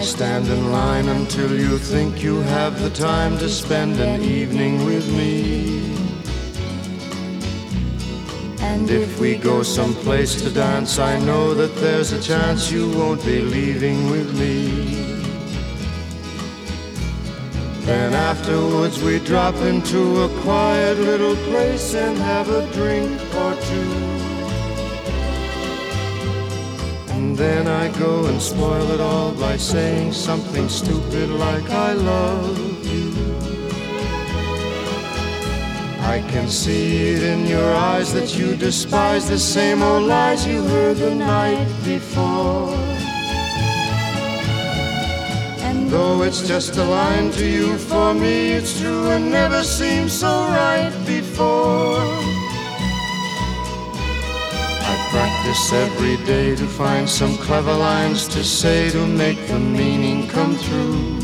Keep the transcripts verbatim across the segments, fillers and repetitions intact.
stand in line until you think you have the time to spend an evening with me. And if we go someplace to dance, I know that there's a chance you won't be leaving with me. Then afterwards we drop into a quiet little place and have a drink or two. And then I go and spoil it all by saying something stupid like I love you. I can see it in your eyes that you despise the same old lies you heard the night before. And though it's just a line to you, for me it's true and never seemed so right before. I practice every day to find some clever lines to say to make the meaning come through.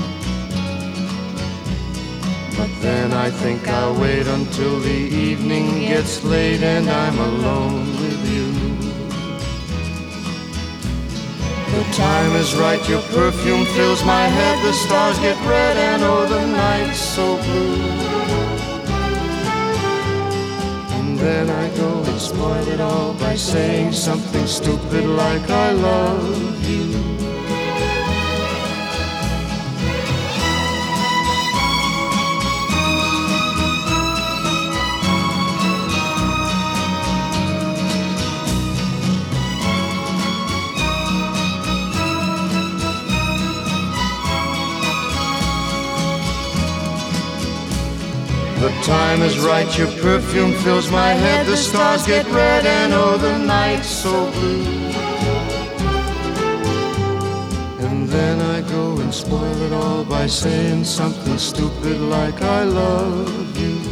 But then I think I'll wait until the evening gets late and I'm alone with you. The time is right, your perfume fills my head, the stars get red and oh, the night's so blue. And then I go and spoil it all by saying something stupid like I love you. The time is right, your perfume fills my head, the stars get red and oh, the night's so blue. And then I go and spoil it all by saying something stupid like I love you.